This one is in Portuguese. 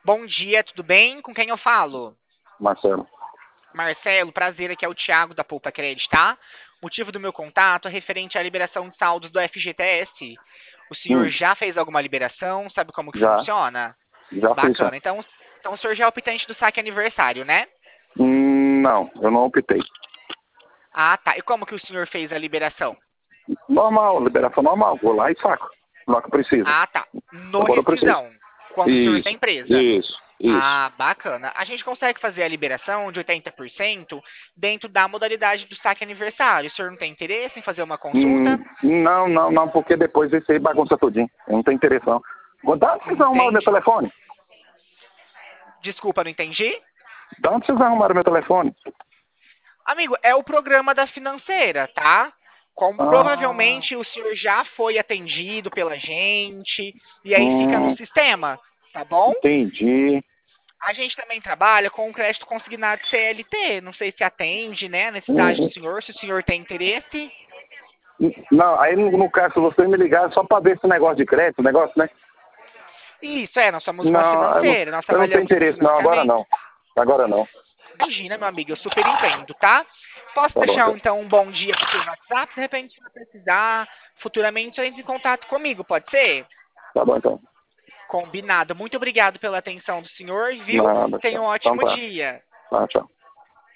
Bom dia, tudo bem? Com quem eu falo? Marcelo. Marcelo, prazer, aqui é o Thiago da Poupa Credit, tá? O motivo do meu contato é referente à liberação de saldos do FGTS. O senhor Hum, já fez alguma liberação? Sabe como que já, funciona? já fiz já. Bacana. Então o senhor já é o optante do saque aniversário, né? Não, eu não optei. Ah, tá. E como que o senhor fez a liberação? Normal, liberação normal. Vou lá e saco. Lá que eu preciso. Ah, tá. No Quando eu preciso. rescisão, quando o senhor está Isso, empresa. isso, isso. Ah, bacana. A gente consegue fazer a liberação de 80% dentro da modalidade do saque aniversário. O senhor não tem interesse em fazer uma consulta? Não, porque depois esse aí bagunça tudinho. Eu não tenho interesse não. Dá onde vocês arrumaram meu Entende? telefone? Desculpa, não entendi. Dá onde vocês arrumaram meu telefone? Amigo, é o programa da financeira, tá? Como Ah, provavelmente o senhor já foi atendido pela gente e aí fica no hum, sistema, tá bom? entendi. A gente também trabalha com o crédito consignado CLT. Não sei se atende, né, a necessidade do Hum, senhor, se o senhor tem interesse. não, aí no caso, se vocês me ligarem só para ver esse negócio de crédito, negócio, né? Isso, nós somos uma Não, financeira, nós eu não tenho trabalhamos com interesse não, agora financiamento. não. Agora não. Imagina, meu amigo, eu super entendo, tá? Posso Tá bom, deixar então. então um bom dia pro seu WhatsApp? De repente, se precisar, futuramente entre em contato comigo, pode ser? Tá bom, então. Combinado. Muito obrigado pela atenção do senhor, viu? Nada, Tenha um tchau. Então ótimo tá. dia. Tá, tchau.